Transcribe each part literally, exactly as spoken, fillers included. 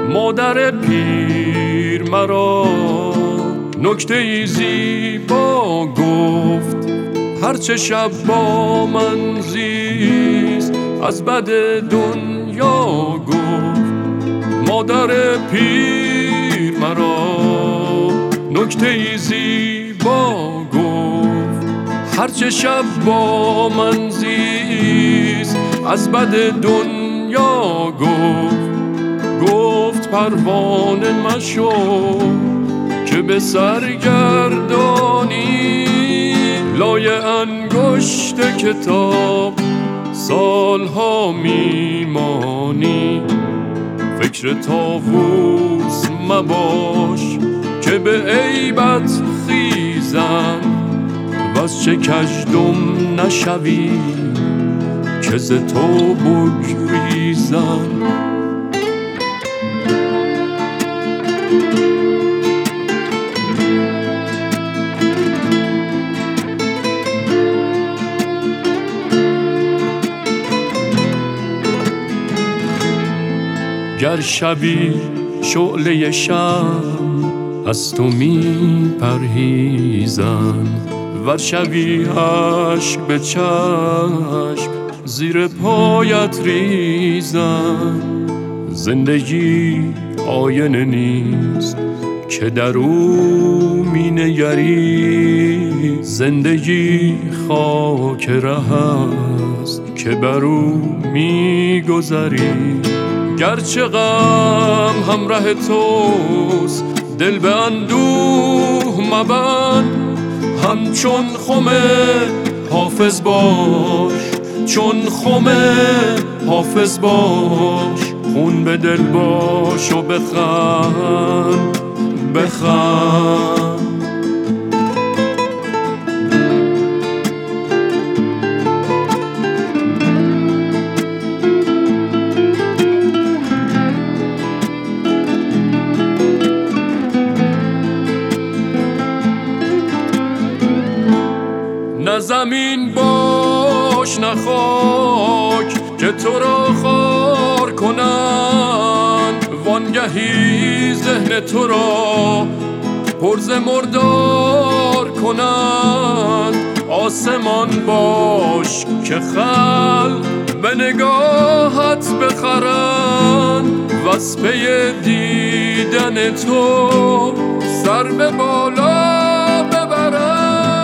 مادر پیر مرا نکته ای زیبا گفت، هرچه شب با من زیست از بد دنیا گفت. مادر پیر مرا نکته ای زیبا گفت، هرچه شب با من زیست از بد دنیا گفت. گفت پروانه مشو که به سرگردانی لای انگشت کتاب سالها میمانی. فکر طاووس مباش که به عیبت خیزم، وز چه کژدم نشوی که ز تو بگریزم. گر شبی شعله شب از تو می پرهیزم، ور شبی اشک به چشم زیر پایت ریزم. زندگی آینه نیست که در او می نگری، زندگی خاک ره است که بر او می گذری. گرچه غم همراه توست دل به اندوه مبند، همچون خم حافظ باش، چون خم حافظ باش. خون به دل باش و بخند بخند. نه زمین باش نه خاک که تو را خار کنند، وانگهی ذهن تو را پر ز مردار کنند. آسمان باش که خلق به نگاهت بخرند، وز پی دیدن تو سر به بالا ببرند.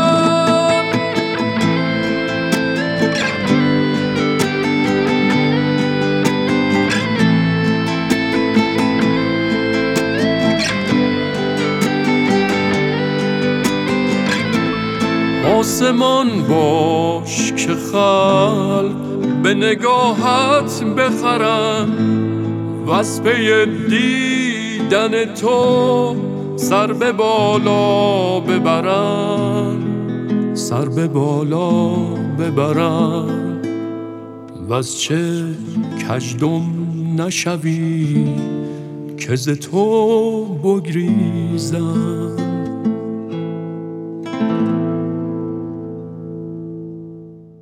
آسمان باش که خلق به نگاهت بخرن، وز پی دیدن تو سر به بالا ببرن، سر به بالا ببرن. وز چه کژدم نشوی که ز تو بگریزم.